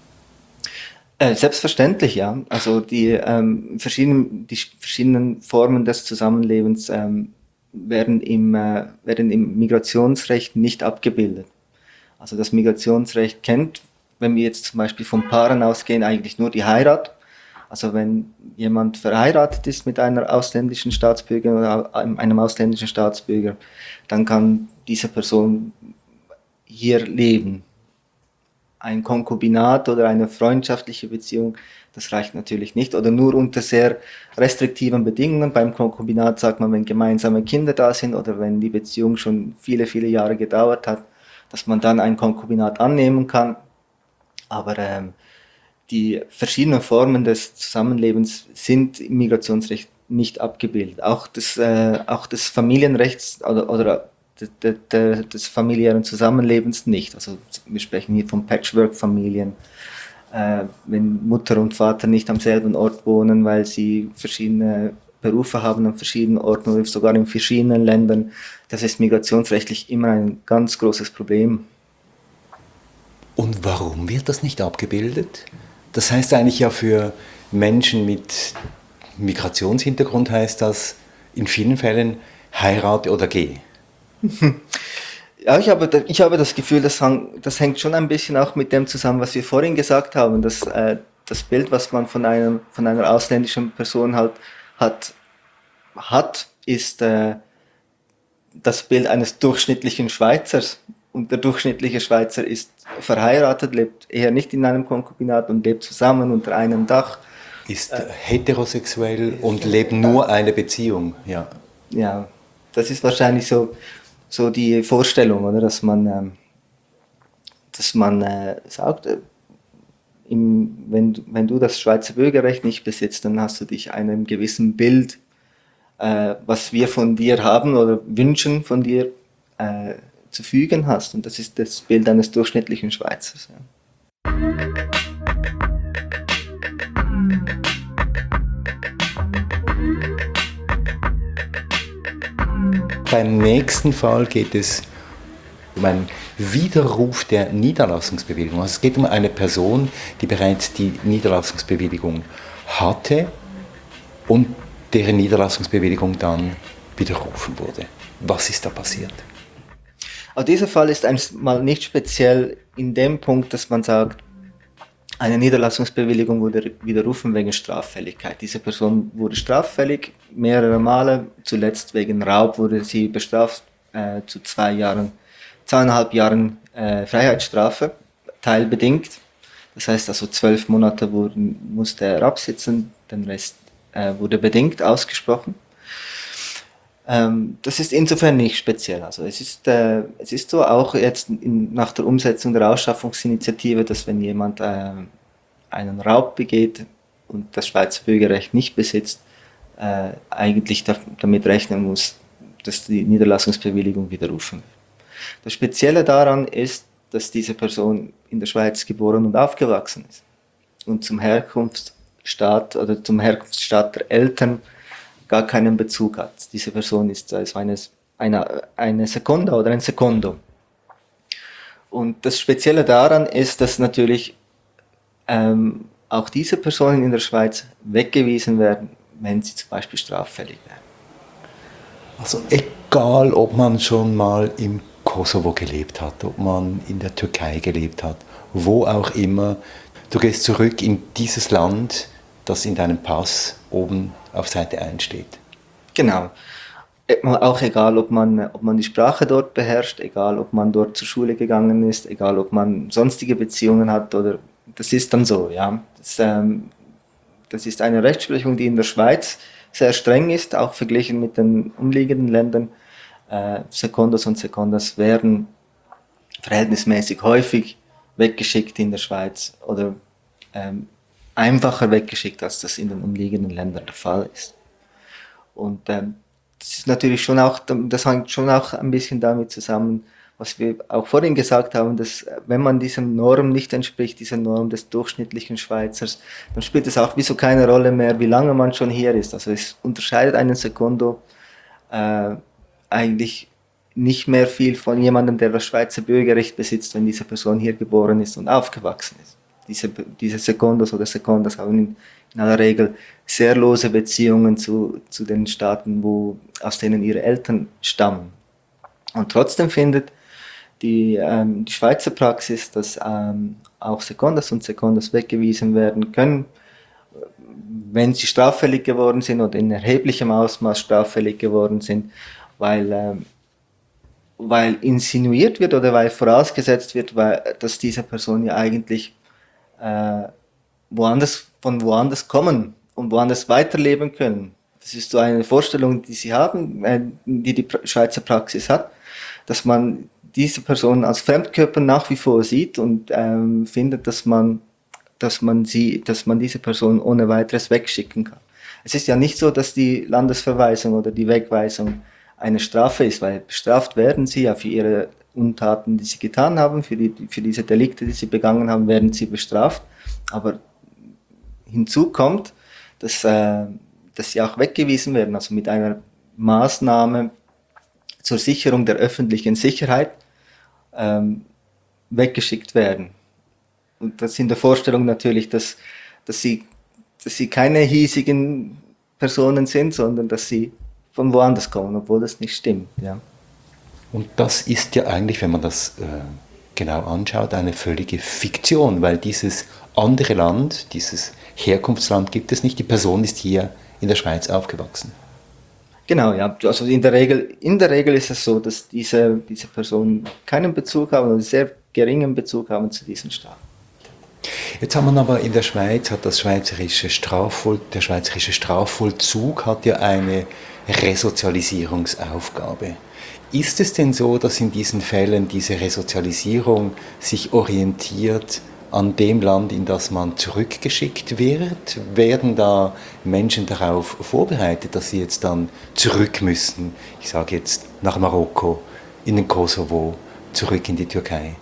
Äh, selbstverständlich, ja. Also die, ähm, verschiedenen, die verschiedenen Formen des Zusammenlebens ähm, werden, im, äh, werden im Migrationsrecht nicht abgebildet. Also das Migrationsrecht kennt, wenn wir jetzt zum Beispiel von Paaren ausgehen, eigentlich nur die Heirat. Also wenn jemand verheiratet ist mit einer ausländischen Staatsbürgerin oder einem ausländischen Staatsbürger, dann kann diese Person hier leben. Ein Konkubinat oder eine freundschaftliche Beziehung, das reicht natürlich nicht. Oder nur unter sehr restriktiven Bedingungen. Beim Konkubinat sagt man, wenn gemeinsame Kinder da sind oder wenn die Beziehung schon viele, viele Jahre gedauert hat, dass man dann ein Konkubinat annehmen kann. Aber ähm, die verschiedenen Formen des Zusammenlebens sind im Migrationsrecht nicht abgebildet. Auch des, äh, auch des Familienrechts oder, oder de, de, de, des familiären Zusammenlebens nicht. Also wir sprechen hier von Patchwork-Familien, äh, wenn Mutter und Vater nicht am selben Ort wohnen, weil sie verschiedene Berufe haben an verschiedenen Orten oder sogar in verschiedenen Ländern. Das ist migrationsrechtlich immer ein ganz großes Problem. Und warum wird das nicht abgebildet? Das heißt eigentlich ja für Menschen mit Migrationshintergrund heißt das in vielen Fällen heirate oder geh. Ja, ich habe, ich habe das Gefühl, das, hang, das hängt schon ein bisschen auch mit dem zusammen, was wir vorhin gesagt haben, dass äh, das Bild, was man von, einem, von einer ausländischen Person halt hat, hat ist äh, das Bild eines durchschnittlichen Schweizers. Und der durchschnittliche Schweizer ist verheiratet, lebt eher nicht in einem Konkubinat und lebt zusammen unter einem Dach. Ist äh, heterosexuell und lebt nur eine Beziehung, ja. Ja, das ist wahrscheinlich so, so die Vorstellung, oder, dass man, ähm, dass man äh, sagt, äh, im, wenn, wenn du das Schweizer Bürgerrecht nicht besitzt, dann hast du dich einem gewissen Bild, äh, was wir von dir haben oder wünschen von dir, äh, zu fügen hast. Und das ist das Bild eines durchschnittlichen Schweizers. Ja. Beim nächsten Fall geht es um einen Widerruf der Niederlassungsbewilligung. Also es geht um eine Person, die bereits die Niederlassungsbewilligung hatte und deren Niederlassungsbewilligung dann widerrufen wurde. Was ist da passiert? Aber dieser Fall ist einmal nicht speziell in dem Punkt, dass man sagt, eine Niederlassungsbewilligung wurde widerrufen wegen Straffälligkeit. Diese Person wurde straffällig mehrere Male, zuletzt wegen Raub wurde sie bestraft äh, zu zwei Jahren, zweieinhalb Jahren äh, Freiheitsstrafe, teilbedingt. Das heißt also zwölf Monate wurden, musste er absitzen, den Rest äh, wurde bedingt ausgesprochen. Ähm, das ist insofern nicht speziell. Also es ist, äh, es ist so auch jetzt in, nach der Umsetzung der Ausschaffungsinitiative, dass wenn jemand äh, einen Raub begeht und das Schweizer Bürgerrecht nicht besitzt, äh, eigentlich da, damit rechnen muss, dass die Niederlassungsbewilligung widerrufen wird. Das Spezielle daran ist, dass diese Person in der Schweiz geboren und aufgewachsen ist und zum Herkunftsstaat oder zum Herkunftsstaat der Eltern gar keinen Bezug hat. Diese Person ist also eine, eine, eine Seconda oder ein Secondo. Und das Spezielle daran ist, dass natürlich ähm, auch diese Personen in der Schweiz weggewiesen werden, wenn sie zum Beispiel straffällig werden. Also egal, ob man schon mal im Kosovo gelebt hat, ob man in der Türkei gelebt hat, wo auch immer. Du gehst zurück in dieses Land, das in deinem Pass oben auf Seite eins steht. Genau. Auch egal, ob man, ob man die Sprache dort beherrscht, egal, ob man dort zur Schule gegangen ist, egal, ob man sonstige Beziehungen hat, oder das ist dann so, ja. Das, ähm, das ist eine Rechtsprechung, die in der Schweiz sehr streng ist, auch verglichen mit den umliegenden Ländern. Äh, Secondos und Secondas werden verhältnismäßig häufig weggeschickt in der Schweiz oder ähm, einfacher weggeschickt, als das in den umliegenden Ländern der Fall ist. Und ähm, das ist natürlich schon auch, das hängt schon auch ein bisschen damit zusammen, was wir auch vorhin gesagt haben, dass wenn man dieser Norm nicht entspricht, dieser Norm des durchschnittlichen Schweizers, dann spielt es auch wieso keine Rolle mehr, wie lange man schon hier ist. Also es unterscheidet einen Secondo äh, eigentlich nicht mehr viel von jemandem, der das Schweizer Bürgerrecht besitzt, wenn diese Person hier geboren ist und aufgewachsen ist. Diese, diese Secondos oder Secondas haben in, in aller Regel sehr lose Beziehungen zu, zu den Staaten, wo, aus denen ihre Eltern stammen. Und trotzdem findet die, ähm, die Schweizer Praxis, dass ähm, auch Secondas und Secondas weggewiesen werden können, wenn sie straffällig geworden sind oder in erheblichem Ausmaß straffällig geworden sind, weil, ähm, weil insinuiert wird oder weil vorausgesetzt wird, weil, dass diese Person ja eigentlich äh, woanders, von woanders kommen und woanders weiterleben können. Das ist so eine Vorstellung, die sie haben, äh, die die Schweizer Praxis hat, dass man diese Person als Fremdkörper nach wie vor sieht und ähm, findet, dass man, dass man sie, dass man diese Person ohne weiteres wegschicken kann. Es ist ja nicht so, dass die Landesverweisung oder die Wegweisung eine Strafe ist, weil bestraft werden sie ja für ihre Untaten, die sie getan haben, für, die, für diese Delikte, die sie begangen haben, werden sie bestraft. Aber hinzu kommt, dass, äh, dass sie auch weggewiesen werden, also mit einer Maßnahme zur Sicherung der öffentlichen Sicherheit ähm, weggeschickt werden. Und das in der Vorstellung natürlich, dass, dass, sie, dass sie keine hiesigen Personen sind, sondern dass sie von woanders kommen, obwohl das nicht stimmt. Ja. Und das ist ja eigentlich, wenn man das äh, genau anschaut, eine völlige Fiktion, weil dieses andere Land, dieses Herkunftsland gibt es nicht. Die Person ist hier in der Schweiz aufgewachsen. Genau, ja. Also in der Regel, in der Regel ist es so, dass diese, diese Personen keinen Bezug haben oder sehr geringen Bezug haben zu diesem Staat. Jetzt haben wir aber in der Schweiz, hat das schweizerische Strafvoll, der schweizerische Strafvollzug hat ja eine Resozialisierungsaufgabe. Ist es denn so, dass in diesen Fällen diese Resozialisierung sich orientiert an dem Land, in das man zurückgeschickt wird? Werden da Menschen darauf vorbereitet, dass sie jetzt dann zurück müssen? Ich sage jetzt nach Marokko, in den Kosovo, zurück in die Türkei.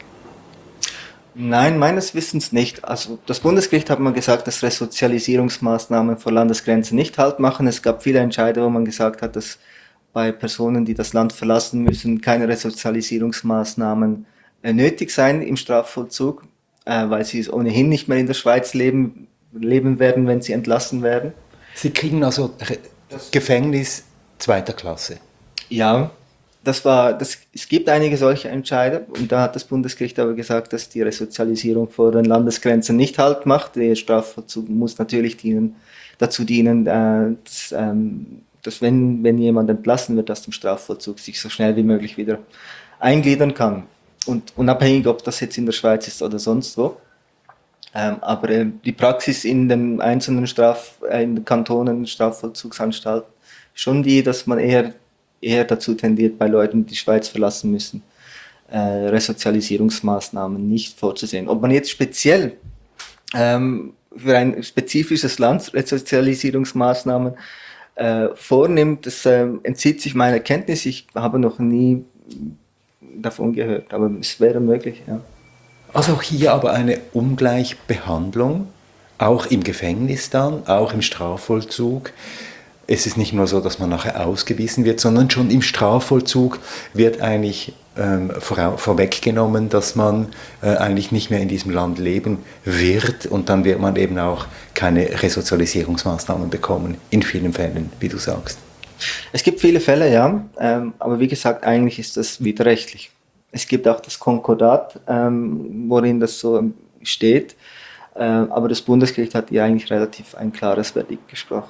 Nein, meines Wissens nicht. Also das Bundesgericht hat mal gesagt, dass Resozialisierungsmaßnahmen vor Landesgrenzen nicht Halt machen. Es gab viele Entscheide, wo man gesagt hat, dass bei Personen, die das Land verlassen müssen, keine Resozialisierungsmaßnahmen äh, nötig seien im Strafvollzug, äh, weil sie ohnehin nicht mehr in der Schweiz leben, leben werden, wenn sie entlassen werden. Sie kriegen also Re- Gefängnis zweiter Klasse. Ja, das war, das, es gibt einige solche Entscheide und da hat das Bundesgericht aber gesagt, dass die Resozialisierung vor den Landesgrenzen nicht Halt macht. Der Strafvollzug muss natürlich dienen, dazu dienen, äh, dass, ähm, dass wenn, wenn jemand entlassen wird aus dem Strafvollzug, sich so schnell wie möglich wieder eingliedern kann. Und unabhängig, ob das jetzt in der Schweiz ist oder sonst wo. Ähm, aber äh, die Praxis in den einzelnen Straf, äh, in den Kantonen, Strafvollzugsanstalten, schon die, dass man eher eher dazu tendiert, bei Leuten, die die Schweiz verlassen müssen, äh, Resozialisierungsmaßnahmen nicht vorzusehen. Ob man jetzt speziell ähm, für ein spezifisches Land Resozialisierungsmaßnahmen äh, vornimmt, das äh, entzieht sich meiner Kenntnis. Ich habe noch nie davon gehört, aber es wäre möglich, ja. Also auch hier aber eine Ungleichbehandlung, auch im Gefängnis dann, auch im Strafvollzug. Es ist nicht nur so, dass man nachher ausgewiesen wird, sondern schon im Strafvollzug wird eigentlich ähm, vor, vorweggenommen, dass man äh, eigentlich nicht mehr in diesem Land leben wird und dann wird man eben auch keine Resozialisierungsmaßnahmen bekommen, in vielen Fällen, wie du sagst. Es gibt viele Fälle, ja, ähm, aber wie gesagt, eigentlich ist das widerrechtlich. Es gibt auch das Konkordat, ähm, worin das so steht. Äh, aber das Bundesgericht hat hier eigentlich relativ ein klares Verdikt gesprochen.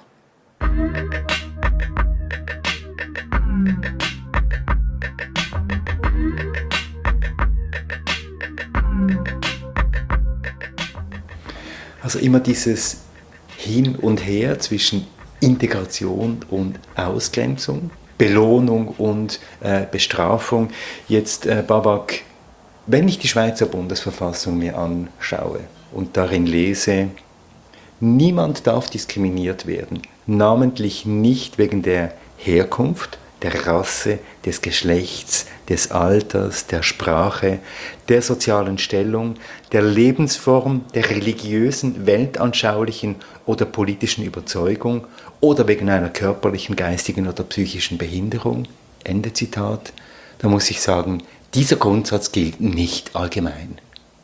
Also immer dieses Hin und Her zwischen Integration und Ausgrenzung, Belohnung und äh, Bestrafung. Jetzt, äh, Babak, wenn ich die Schweizer Bundesverfassung mir anschaue und darin lese, niemand darf diskriminiert werden, namentlich nicht wegen der Herkunft, der Rasse, des Geschlechts, des Alters, der Sprache, der sozialen Stellung, der Lebensform, der religiösen, weltanschaulichen oder politischen Überzeugung oder wegen einer körperlichen, geistigen oder psychischen Behinderung. Ende Zitat. Da muss ich sagen, dieser Grundsatz gilt nicht allgemein.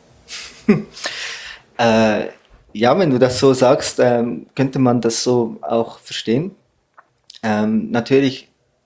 äh, ja, wenn du das so sagst, ähm, könnte man das so auch verstehen. Ähm, natürlich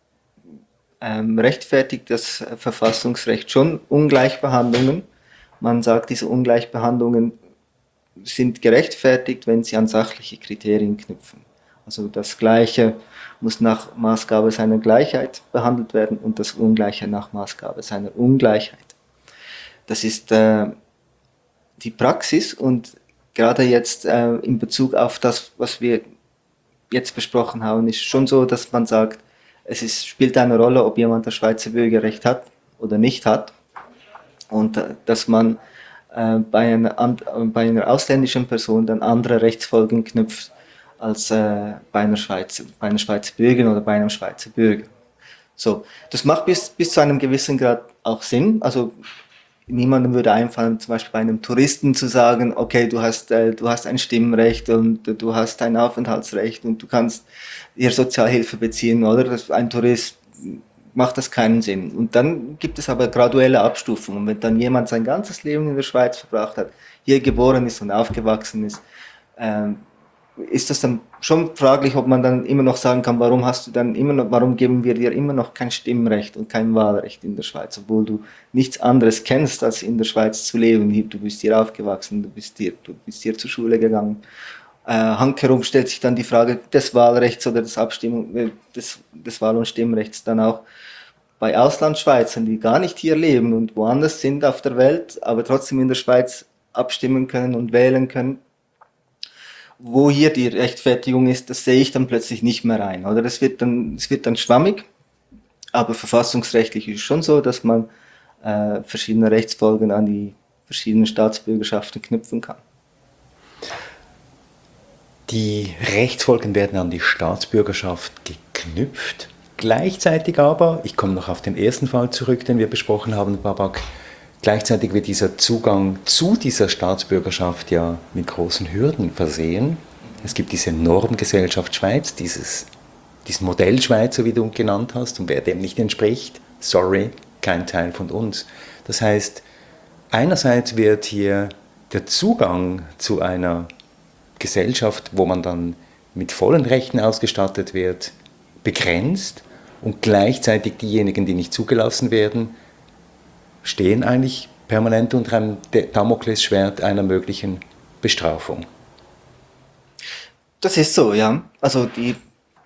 ähm, rechtfertigt das Verfassungsrecht schon Ungleichbehandlungen. Man sagt, diese Ungleichbehandlungen sind gerechtfertigt, wenn sie an sachliche Kriterien knüpfen. Also das Gleiche muss nach Maßgabe seiner Gleichheit behandelt werden und das Ungleiche nach Maßgabe seiner Ungleichheit. Das ist äh, die Praxis und gerade jetzt äh, in Bezug auf das, was wir jetzt besprochen haben, ist schon so, dass man sagt, es ist, spielt eine Rolle, ob jemand das Schweizer Bürgerrecht hat oder nicht hat. Und äh, dass man äh, bei, einer, äh, bei einer ausländischen Person dann andere Rechtsfolgen knüpft als äh, bei, einer Schweizer, bei einer Schweizer Bürgerin oder bei einem Schweizer Bürger. So, das macht bis, bis zu einem gewissen Grad auch Sinn. Also niemandem würde einfallen, zum Beispiel bei einem Touristen zu sagen, okay, du hast, äh, du hast ein Stimmrecht und äh, du hast ein Aufenthaltsrecht und du kannst hier Sozialhilfe beziehen, oder? Das, ein Tourist macht das keinen Sinn. Und dann gibt es aber graduelle Abstufungen. Und wenn dann jemand sein ganzes Leben in der Schweiz verbracht hat, hier geboren ist und aufgewachsen ist, ähm, ist das dann schon fraglich, ob man dann immer noch sagen kann, warum hast du dann immer noch, warum geben wir dir immer noch kein Stimmrecht und kein Wahlrecht in der Schweiz, obwohl du nichts anderes kennst, als in der Schweiz zu leben. Du bist hier aufgewachsen, du bist hier, du bist hier zur Schule gegangen. Äh, handherum stellt sich dann die Frage des Wahlrechts oder des Abstimmung, äh, des, des Wahl- und Stimmrechts dann auch bei Auslandschweizern, die gar nicht hier leben und woanders sind auf der Welt, aber trotzdem in der Schweiz abstimmen können und wählen können. Wo hier die Rechtfertigung ist, das sehe ich dann plötzlich nicht mehr ein. Oder das wird dann, es wird dann schwammig, aber verfassungsrechtlich ist es schon so, dass man äh, verschiedene Rechtsfolgen an die verschiedenen Staatsbürgerschaften knüpfen kann. Die Rechtsfolgen werden an die Staatsbürgerschaft geknüpft. Gleichzeitig aber, ich komme noch auf den ersten Fall zurück, den wir besprochen haben, Babak, gleichzeitig wird dieser Zugang zu dieser Staatsbürgerschaft ja mit großen Hürden versehen. Es gibt diese Normgesellschaft Schweiz, dieses, diesen Modell Schweizer, wie du genannt hast, und wer dem nicht entspricht, sorry, kein Teil von uns. Das heißt, einerseits wird hier der Zugang zu einer Gesellschaft, wo man dann mit vollen Rechten ausgestattet wird, begrenzt und gleichzeitig diejenigen, die nicht zugelassen werden, stehen eigentlich permanent unter einem Damoklesschwert einer möglichen Bestrafung. Das ist so, ja. Also die,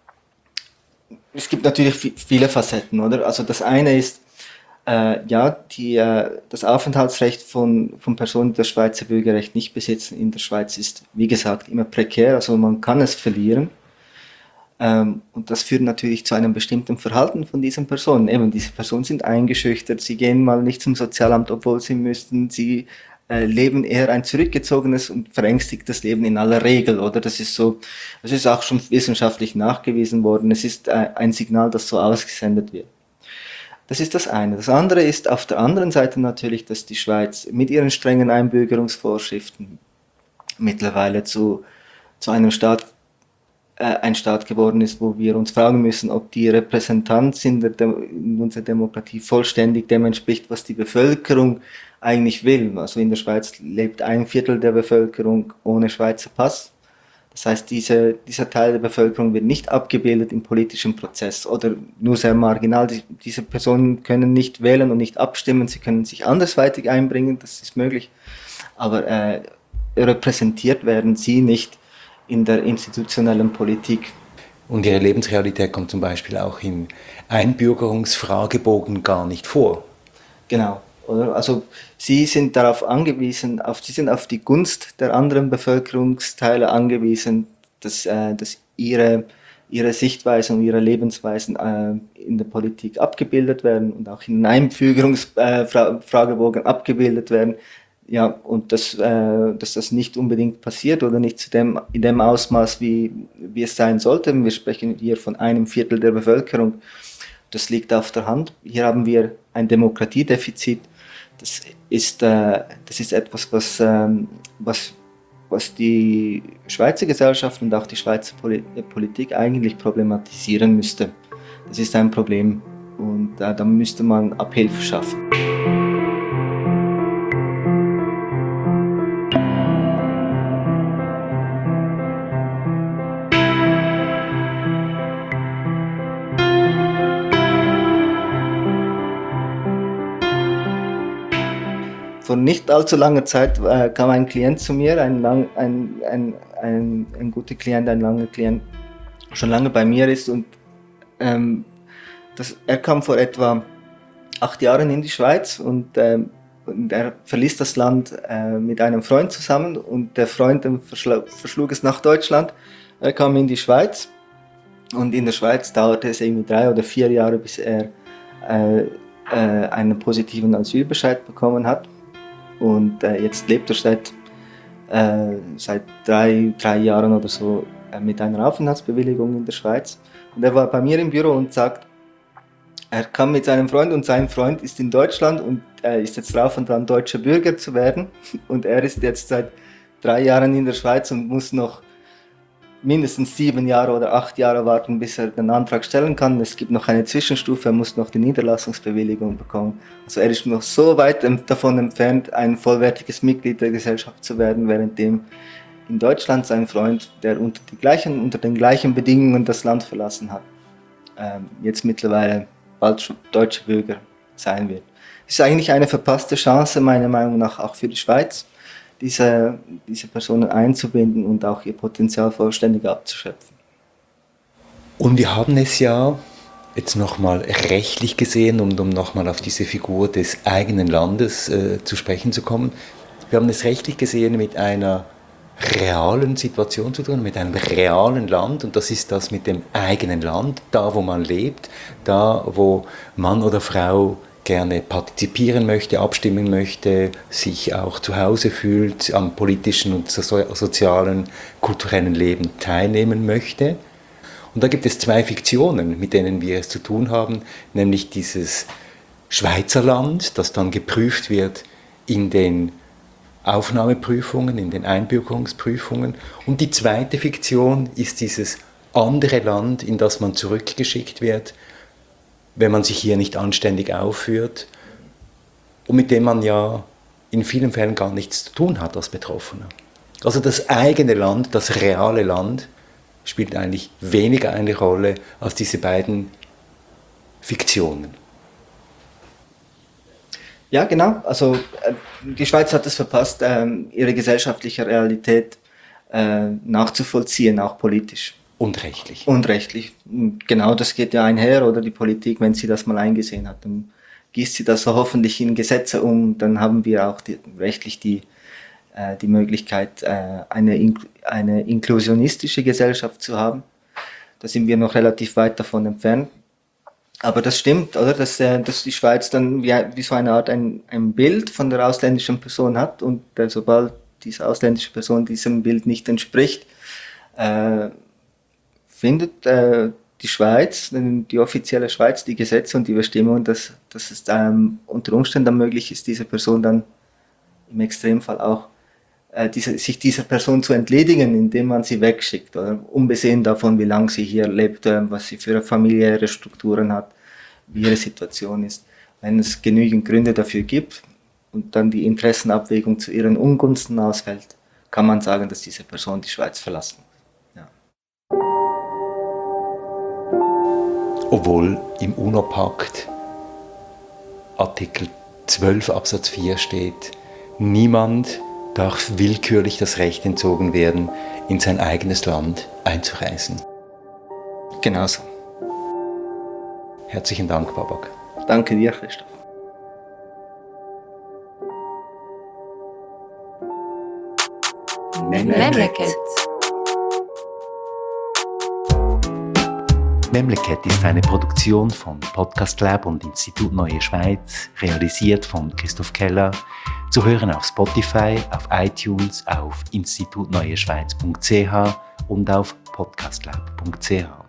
es gibt natürlich viele Facetten, oder? Also das eine ist, äh, ja, die, äh, das Aufenthaltsrecht von, von Personen, die das Schweizer Bürgerrecht nicht besitzen in der Schweiz ist, wie gesagt, immer prekär, also man kann es verlieren. Ähm, und das führt natürlich zu einem bestimmten Verhalten von diesen Personen. Eben, diese Personen sind eingeschüchtert, sie gehen mal nicht zum Sozialamt, obwohl sie müssten, sie äh, leben eher ein zurückgezogenes und verängstigtes Leben in aller Regel, oder? Das ist so, das ist auch schon wissenschaftlich nachgewiesen worden. Es ist äh, ein Signal, das so ausgesendet wird. Das ist das eine. Das andere ist auf der anderen Seite natürlich, dass die Schweiz mit ihren strengen Einbürgerungsvorschriften mittlerweile zu, zu einem Staat ein Staat geworden ist, wo wir uns fragen müssen, ob die Repräsentanz in, der Dem- in unserer Demokratie vollständig dem entspricht, was die Bevölkerung eigentlich will. Also in der Schweiz lebt ein Viertel der Bevölkerung ohne Schweizer Pass. Das heißt, diese, dieser Teil der Bevölkerung wird nicht abgebildet im politischen Prozess oder nur sehr marginal. Die, diese Personen können nicht wählen und nicht abstimmen, sie können sich andersweitig einbringen, das ist möglich, aber äh, repräsentiert werden sie nicht in der institutionellen Politik. Und ihre Lebensrealität kommt zum Beispiel auch in Einbürgerungsfragebogen gar nicht vor. Genau. Oder? Also sie sind darauf angewiesen, auf, sie sind auf die Gunst der anderen Bevölkerungsteile angewiesen, dass, äh, dass ihre, ihre Sichtweisen und ihre Lebensweisen äh, in der Politik abgebildet werden und auch in Einführungsfragebogen äh, abgebildet werden. Ja, und dass, äh, dass das nicht unbedingt passiert oder nicht zu dem, in dem Ausmaß, wie, wie es sein sollte. Wir sprechen hier von einem Viertel der Bevölkerung. Das liegt auf der Hand. Hier haben wir ein Demokratiedefizit. Das ist, äh, das ist etwas, was, ähm, was, was die Schweizer Gesellschaft und auch die Schweizer Poli- Politik eigentlich problematisieren müsste. Das ist ein Problem und äh, da müsste man Abhilfe schaffen. Vor nicht allzu langer Zeit äh, kam ein Klient zu mir, ein, lang, ein, ein, ein, ein guter Klient, ein langer Klient, schon lange bei mir ist. Und ähm, das, er kam vor etwa acht Jahren in die Schweiz und, ähm, und er verließ das Land äh, mit einem Freund zusammen und der Freund verschl- verschlug es nach Deutschland. Er kam in die Schweiz und in der Schweiz dauerte es irgendwie drei oder vier Jahre, bis er äh, äh, einen positiven Asylbescheid bekommen hat. Und äh, jetzt lebt er seit, äh, seit drei, drei Jahren oder so äh, mit einer Aufenthaltsbewilligung in der Schweiz. Und er war bei mir im Büro und sagt, er kam mit seinem Freund und sein Freund ist in Deutschland und äh, ist jetzt drauf und dran, deutscher Bürger zu werden. Und er ist jetzt seit drei Jahren in der Schweiz und muss noch mindestens sieben Jahre oder acht Jahre warten, bis er den Antrag stellen kann. Es gibt noch eine Zwischenstufe, er muss noch die Niederlassungsbewilligung bekommen. Also er ist noch so weit davon entfernt, ein vollwertiges Mitglied der Gesellschaft zu werden, währenddem in Deutschland sein Freund, der unter, die gleichen, unter den gleichen Bedingungen das Land verlassen hat, ähm, jetzt mittlerweile bald deutscher Bürger sein wird. Es ist eigentlich eine verpasste Chance, meiner Meinung nach, auch für die Schweiz, diese, diese Personen einzubinden und auch ihr Potenzial vollständig abzuschöpfen. Und wir haben es ja jetzt nochmal rechtlich gesehen, um, um nochmal auf diese Figur des eigenen Landes äh, zu sprechen zu kommen. Wir haben es rechtlich gesehen mit einer realen Situation zu tun, mit einem realen Land, und das ist das mit dem eigenen Land, da wo man lebt, da wo Mann oder Frau gerne partizipieren möchte, abstimmen möchte, sich auch zu Hause fühlt, am politischen und so- sozialen, kulturellen Leben teilnehmen möchte. Und da gibt es zwei Fiktionen, mit denen wir es zu tun haben, nämlich dieses Schweizerland, das dann geprüft wird in den Aufnahmeprüfungen, in den Einbürgerungsprüfungen. Und die zweite Fiktion ist dieses andere Land, in das man zurückgeschickt wird, wenn man sich hier nicht anständig aufführt und mit dem man ja in vielen Fällen gar nichts zu tun hat als Betroffener. Also das eigene Land, das reale Land, spielt eigentlich weniger eine Rolle als diese beiden Fiktionen. Ja, genau. Also äh, die Schweiz hat es verpasst, ähm, ihre gesellschaftliche Realität äh, nachzuvollziehen, auch politisch. Und rechtlich. Und rechtlich. Genau, das geht ja einher, oder die Politik, wenn sie das mal eingesehen hat, dann gießt sie das so hoffentlich in Gesetze um, dann haben wir auch die, rechtlich die, äh, die Möglichkeit, äh, eine, in, eine inklusionistische Gesellschaft zu haben. Da sind wir noch relativ weit davon entfernt. Aber das stimmt, oder? Dass, äh, dass die Schweiz dann wie, wie so eine Art ein, ein Bild von der ausländischen Person hat und äh, sobald diese ausländische Person diesem Bild nicht entspricht, äh, findet äh, die Schweiz, die offizielle Schweiz, die Gesetze und die Bestimmungen, dass, dass es ähm, unter Umständen möglich ist, diese Person dann im Extremfall auch äh, diese, sich dieser Person zu entledigen, indem man sie wegschickt, oder? Unbesehen davon, wie lange sie hier lebt, äh, was sie für familiäre Strukturen hat, wie ihre Situation ist. Wenn es genügend Gründe dafür gibt und dann die Interessenabwägung zu ihren Ungunsten ausfällt, kann man sagen, dass diese Person die Schweiz verlassen muss. obwohl im UNO-Pakt Artikel zwölf Absatz vier steht, niemand darf willkürlich das Recht entzogen werden, in sein eigenes Land einzureisen. Genauso. Herzlichen Dank, Babak. Danke dir, Christoph. Memleket. Memleket ist eine Produktion von Podcast Lab und Institut Neue Schweiz, realisiert von Christoph Keller, zu hören auf Spotify, auf iTunes, auf institutneueschweiz punkt c h und auf podcastlab punkt c h.